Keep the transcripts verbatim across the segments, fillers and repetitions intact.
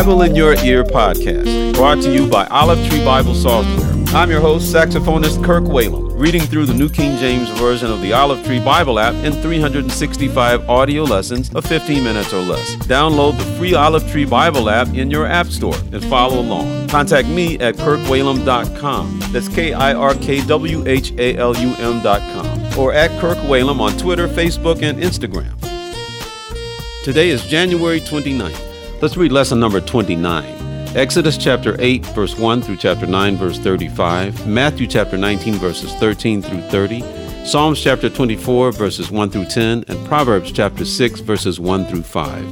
Bible in Your Ear podcast, brought to you by Olive Tree Bible Software. I'm your host, saxophonist Kirk Whalum, reading through the New King James Version of the Olive Tree Bible app in three hundred sixty-five audio lessons of fifteen minutes or less. Download the free Olive Tree Bible app in your app store and follow along. Contact me at kirk whalum dot com. That's K I R K W H A L U M dot com. Or at Kirk Whalum on Twitter, Facebook, and Instagram. Today is January twenty-ninth. Let's read lesson number twenty-nine. Exodus chapter eight, verse one through chapter nine, verse thirty-five. Matthew chapter nineteen, verses thirteen through thirty. Psalms chapter twenty-four, verses one through ten. And Proverbs chapter six, verses one through five.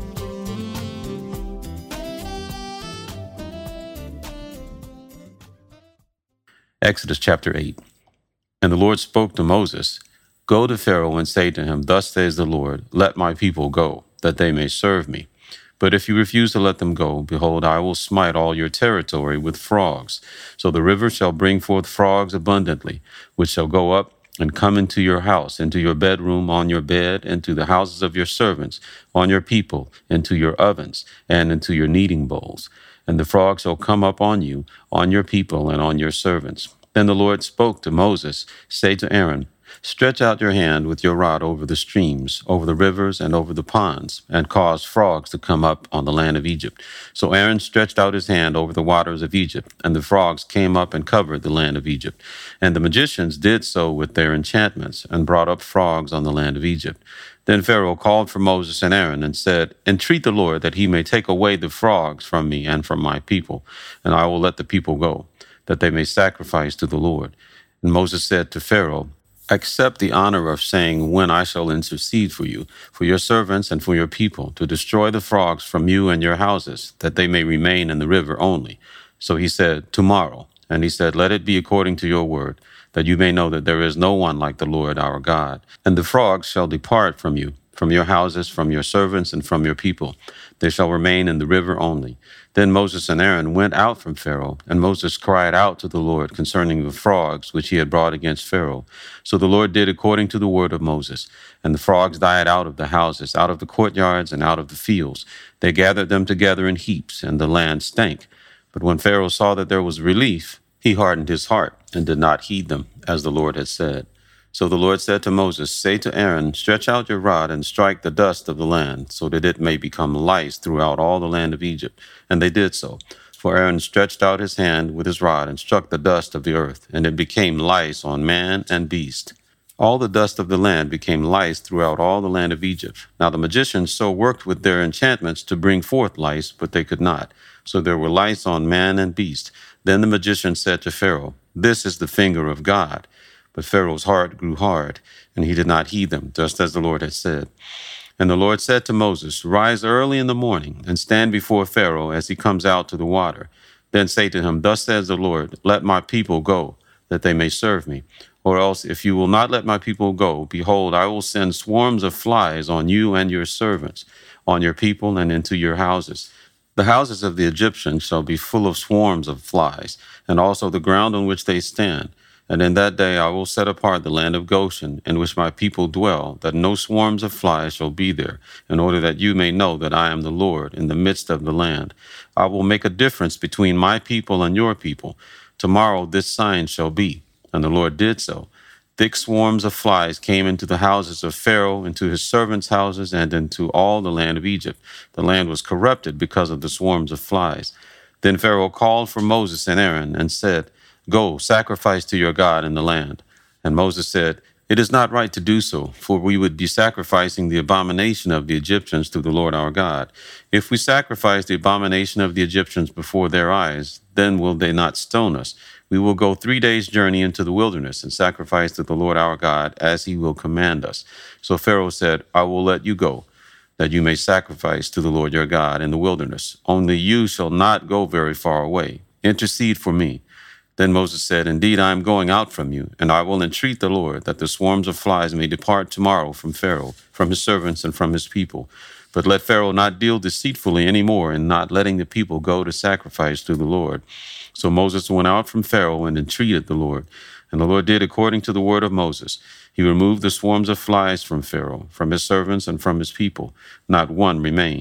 Exodus chapter eight. And the Lord spoke to Moses, "Go to Pharaoh and say to him, Thus says the Lord, let my people go, that they may serve me. But if you refuse to let them go, behold, I will smite all your territory with frogs. So the river shall bring forth frogs abundantly, which shall go up and come into your house, into your bedroom, on your bed, into the houses of your servants, on your people, into your ovens, and into your kneading bowls. And the frogs shall come up on you, on your people, and on your servants." Then the Lord spoke to Moses, "Say to Aaron, Stretch out your hand with your rod over the streams, over the rivers, and over the ponds, and cause frogs to come up on the land of Egypt." So Aaron stretched out his hand over the waters of Egypt, and the frogs came up and covered the land of Egypt. And the magicians did so with their enchantments, and brought up frogs on the land of Egypt. Then Pharaoh called for Moses and Aaron, and said, "Entreat the Lord that he may take away the frogs from me and from my people, and I will let the people go, that they may sacrifice to the Lord." And Moses said to Pharaoh, "Accept the honor of saying when I shall intercede for you, for your servants and for your people, to destroy the frogs from you and your houses, that they may remain in the river only." So he said, "Tomorrow." And he said, "Let it be according to your word, that you may know that there is no one like the Lord our God. And the frogs shall depart from you, from your houses, from your servants, and from your people. They shall remain in the river only." Then Moses and Aaron went out from Pharaoh, and Moses cried out to the Lord concerning the frogs which he had brought against Pharaoh. So the Lord did according to the word of Moses, and the frogs died out of the houses, out of the courtyards, and out of the fields. They gathered them together in heaps, and the land stank. But when Pharaoh saw that there was relief, he hardened his heart, and did not heed them, as the Lord had said. So the Lord said to Moses, "Say to Aaron, Stretch out your rod and strike the dust of the land, so that it may become lice throughout all the land of Egypt." And they did so. For Aaron stretched out his hand with his rod and struck the dust of the earth, and it became lice on man and beast. All the dust of the land became lice throughout all the land of Egypt. Now the magicians so worked with their enchantments to bring forth lice, but they could not. So there were lice on man and beast. Then the magician said to Pharaoh, "This is the finger of God." But Pharaoh's heart grew hard, and he did not heed them, just as the Lord had said. And the Lord said to Moses, "Rise early in the morning, and stand before Pharaoh as he comes out to the water. Then say to him, Thus says the Lord, let my people go, that they may serve me. Or else, if you will not let my people go, behold, I will send swarms of flies on you and your servants, on your people and into your houses. The houses of the Egyptians shall be full of swarms of flies, and also the ground on which they stand. And in that day I will set apart the land of Goshen, in which my people dwell, that no swarms of flies shall be there, in order that you may know that I am the Lord in the midst of the land. I will make a difference between my people and your people. Tomorrow this sign shall be." And the Lord did so. Thick swarms of flies came into the houses of Pharaoh, into his servants' houses, and into all the land of Egypt. The land was corrupted because of the swarms of flies. Then Pharaoh called for Moses and Aaron and said, "Go, sacrifice to your God in the land." And Moses said, "It is not right to do so, for we would be sacrificing the abomination of the Egyptians to the Lord our God. If we sacrifice the abomination of the Egyptians before their eyes, then will they not stone us? We will go three days' journey into the wilderness and sacrifice to the Lord our God as he will command us." So Pharaoh said, "I will let you go, that you may sacrifice to the Lord your God in the wilderness. Only you shall not go very far away. Intercede for me." Then Moses said, "Indeed, I am going out from you, and I will entreat the Lord that the swarms of flies may depart tomorrow from Pharaoh, from his servants, and from his people. But let Pharaoh not deal deceitfully any more in not letting the people go to sacrifice to the Lord." So Moses went out from Pharaoh and entreated the Lord. And the Lord did according to the word of Moses. He removed the swarms of flies from Pharaoh, from his servants, and from his people. Not one remained.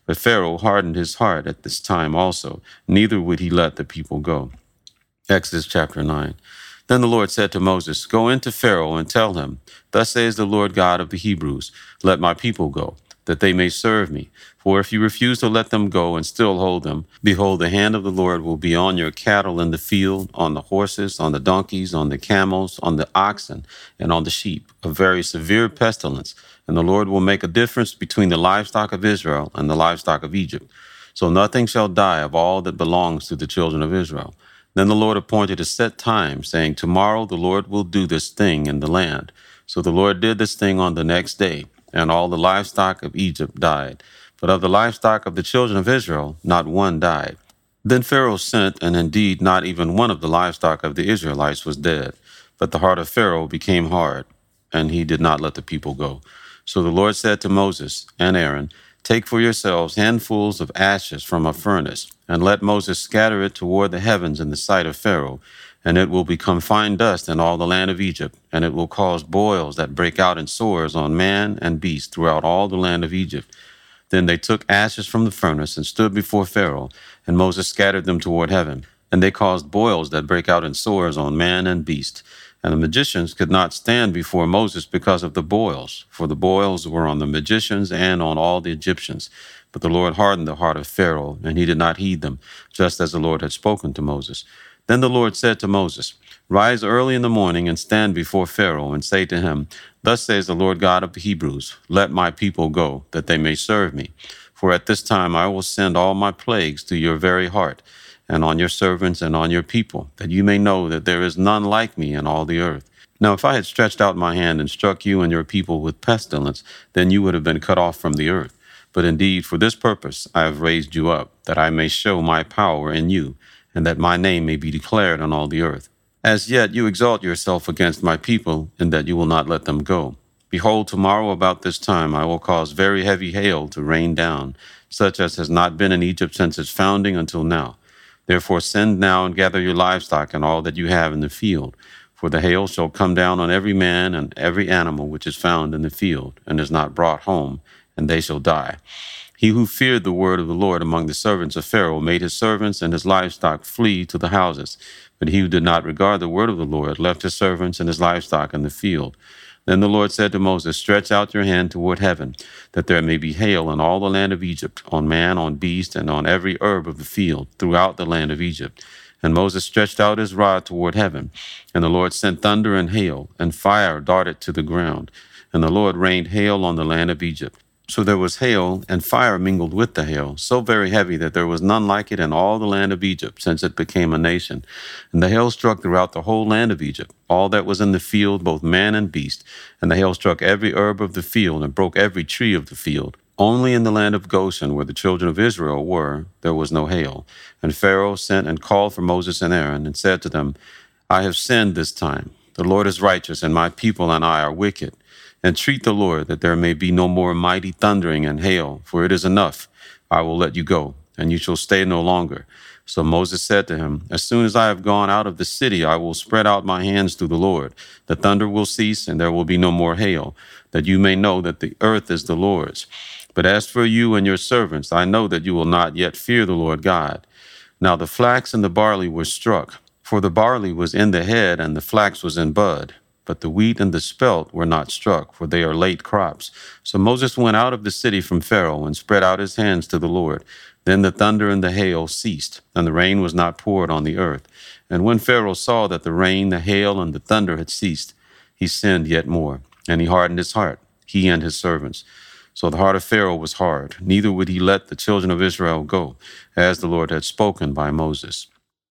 But Pharaoh hardened his heart at this time also, neither would he let the people go. Exodus chapter nine. Then the Lord said to Moses, Go into Pharaoh and tell him, Thus says the Lord God of the Hebrews, Let my people go, that they may serve me. For if you refuse to let them go and still hold them, behold, the hand of the Lord will be on your cattle in the field, on the horses, on the donkeys, on the camels, on the oxen, and on the sheep, a very severe pestilence. And the Lord will make a difference between the livestock of Israel and the livestock of Egypt. So nothing shall die of all that belongs to the children of Israel. Then the Lord appointed a set time, saying, Tomorrow the Lord will do this thing in the land. So the Lord did this thing on the next day, and all the livestock of Egypt died. But of the livestock of the children of Israel, not one died. Then Pharaoh sent, and indeed not even one of the livestock of the Israelites was dead. But the heart of Pharaoh became hard, and he did not let the people go. So the Lord said to Moses and Aaron, Take for yourselves handfuls of ashes from a furnace, and let Moses scatter it toward the heavens in the sight of Pharaoh, and it will become fine dust in all the land of Egypt, and it will cause boils that break out in sores on man and beast throughout all the land of Egypt. Then they took ashes from the furnace and stood before Pharaoh, and Moses scattered them toward heaven, and they caused boils that break out in sores on man and beast. And the magicians could not stand before Moses because of the boils, for the boils were on the magicians and on all the Egyptians. But the Lord hardened the heart of Pharaoh, and he did not heed them, just as the Lord had spoken to Moses. Then the Lord said to Moses, Rise early in the morning and stand before Pharaoh, and say to him, Thus says the Lord God of the Hebrews, Let my people go, that they may serve me. For at this time I will send all my plagues to your very heart, and on your servants and on your people, that you may know that there is none like me in all the earth. Now if I had stretched out my hand and struck you and your people with pestilence, then you would have been cut off from the earth. But indeed, for this purpose I have raised you up, that I may show my power in you, and that my name may be declared on all the earth. As yet you exalt yourself against my people, in that you will not let them go. Behold, tomorrow about this time I will cause very heavy hail to rain down, such as has not been in Egypt since its founding until now. Therefore send now and gather your livestock and all that you have in the field, for the hail shall come down on every man and every animal which is found in the field, and is not brought home, and they shall die. He who feared the word of the Lord among the servants of Pharaoh made his servants and his livestock flee to the houses. But he who did not regard the word of the Lord left his servants and his livestock in the field. Then the Lord said to Moses, Stretch out your hand toward heaven, that there may be hail in all the land of Egypt, on man, on beast, and on every herb of the field, throughout the land of Egypt. And Moses stretched out his rod toward heaven, and the Lord sent thunder and hail, and fire darted to the ground. And the Lord rained hail on the land of Egypt. So there was hail and fire mingled with the hail, so very heavy that there was none like it in all the land of Egypt, since it became a nation. And the hail struck throughout the whole land of Egypt, all that was in the field, both man and beast. And the hail struck every herb of the field, and broke every tree of the field. Only in the land of Goshen, where the children of Israel were, there was no hail. And Pharaoh sent and called for Moses and Aaron, and said to them, I have sinned this time. The Lord is righteous, and my people and I are wicked. Entreat the Lord that there may be no more mighty thundering and hail, for it is enough. I will let you go, and you shall stay no longer. So Moses said to him, As soon as I have gone out of the city, I will spread out my hands to the Lord. The thunder will cease, and there will be no more hail, that you may know that the earth is the Lord's. But as for you and your servants, I know that you will not yet fear the Lord God. Now the flax and the barley were struck, for the barley was in the head, and the flax was in bud. But the wheat and the spelt were not struck, for they are late crops. So Moses went out of the city from Pharaoh and spread out his hands to the Lord. Then the thunder and the hail ceased, and the rain was not poured on the earth. And when Pharaoh saw that the rain, the hail, and the thunder had ceased, he sinned yet more, and he hardened his heart, he and his servants. So the heart of Pharaoh was hard, neither would he let the children of Israel go, as the Lord had spoken by Moses.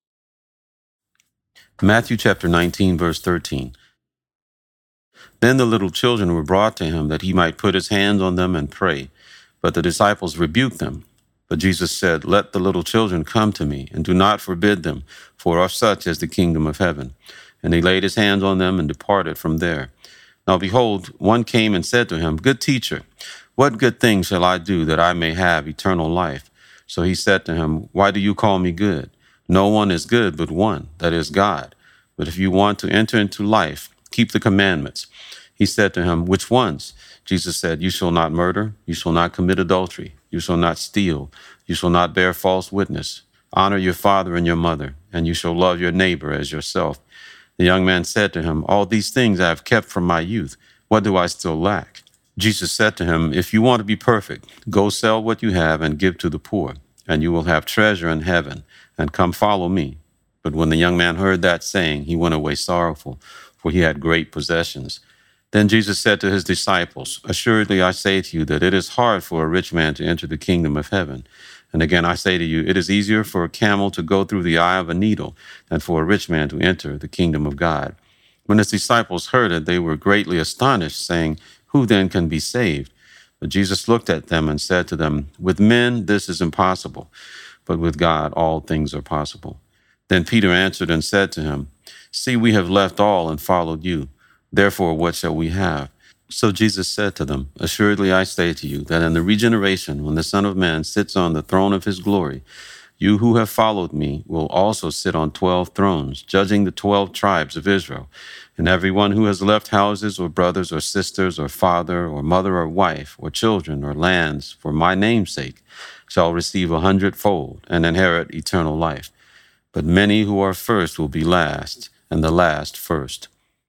Matthew chapter nineteen, verse thirteen. Then the little children were brought to him, that he might put his hands on them and pray. But the disciples rebuked them. But Jesus said, Let the little children come to me, and do not forbid them, for of such is the kingdom of heaven. And he laid his hands on them and departed from there. Now behold, one came and said to him, Good teacher, what good thing shall I do that I may have eternal life? So he said to him, Why do you call me good? No one is good but one, that is God. But if you want to enter into life, keep the commandments. He said to him, Which ones? Jesus said, You shall not murder, you shall not commit adultery, You shall not steal. You shall not bear false witness. Honor your father and your mother, and you shall love your neighbor as yourself. The young man said to him, All these things I have kept from my youth. What do I still lack? Jesus said to him, If you want to be perfect, go sell what you have and give to the poor, and you will have treasure in heaven, and come follow me. But when the young man heard that saying, he went away sorrowful, for he had great possessions. Then Jesus said to his disciples, Assuredly I say to you that it is hard for a rich man to enter the kingdom of heaven. And again I say to you, it is easier for a camel to go through the eye of a needle than for a rich man to enter the kingdom of God. When his disciples heard it, they were greatly astonished, saying, Who then can be saved? But Jesus looked at them and said to them, With men this is impossible, but with God all things are possible. Then Peter answered and said to him, See, we have left all and followed you. Therefore, what shall we have? So Jesus said to them, Assuredly I say to you that in the regeneration, when the Son of Man sits on the throne of his glory, you who have followed me will also sit on twelve thrones, judging the twelve tribes of Israel. And everyone who has left houses or brothers or sisters or father or mother or wife or children or lands for my name's sake shall receive a hundredfold and inherit eternal life. But many who are first will be last, and the last first.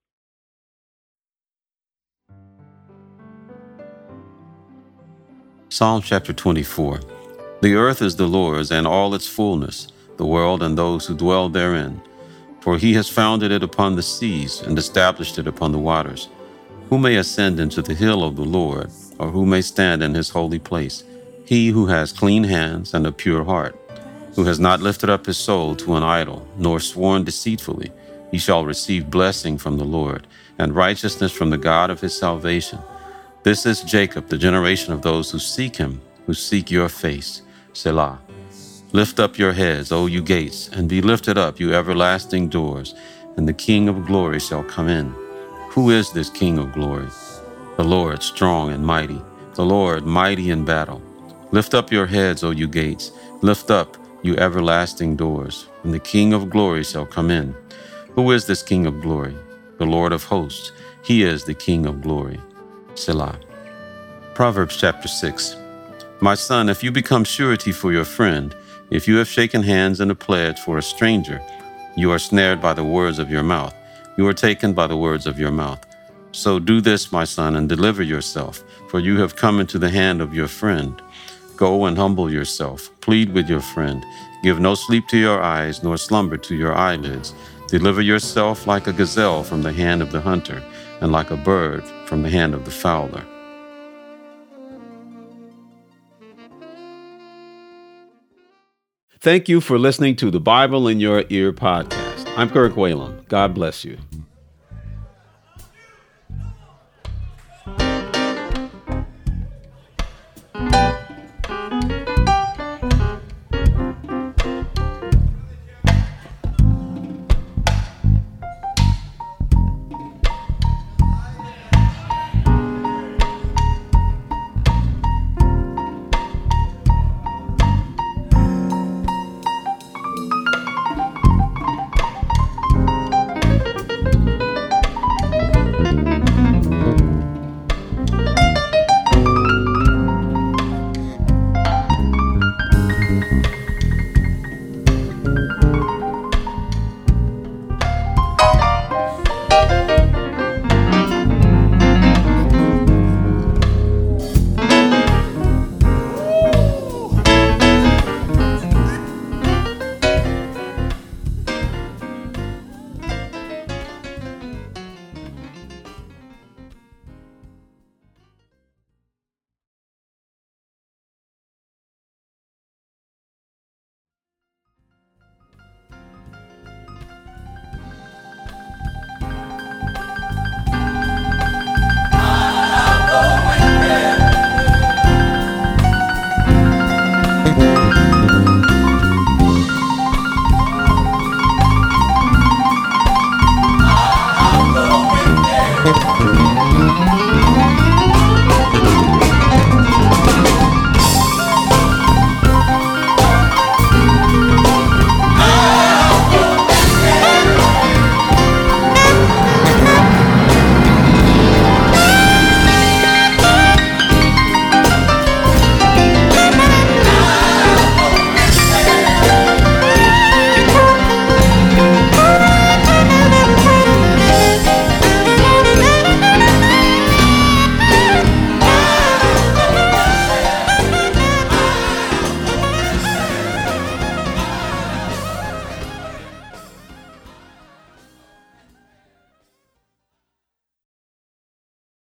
Psalm chapter twenty-four. The earth is the Lord's and all its fullness, the world and those who dwell therein. For he has founded it upon the seas and established it upon the waters. Who may ascend into the hill of the Lord, or who may stand in his holy place? He who has clean hands and a pure heart, who has not lifted up his soul to an idol, nor sworn deceitfully, he shall receive blessing from the Lord, and righteousness from the God of his salvation. This is Jacob, the generation of those who seek him, who seek your face. Selah. Lift up your heads, O you gates, and be lifted up, you everlasting doors, and the King of glory shall come in. Who is this King of glory? The Lord strong and mighty, the Lord mighty in battle. Lift up your heads, O you gates, lift up, you everlasting doors, and the King of glory shall come in. Who is this King of glory? The Lord of hosts. He is the King of glory. Selah. Proverbs chapter six. My son, if you become surety for your friend, if you have shaken hands in a pledge for a stranger, you are snared by the words of your mouth. You are taken by the words of your mouth. So do this, my son, and deliver yourself, for you have come into the hand of your friend. Go and humble yourself. Plead with your friend. Give no sleep to your eyes, nor slumber to your eyelids. Deliver yourself like a gazelle from the hand of the hunter, and like a bird from the hand of the fowler. Thank you for listening to the Bible in Your Ear podcast. I'm Kirk Whalum. God bless you.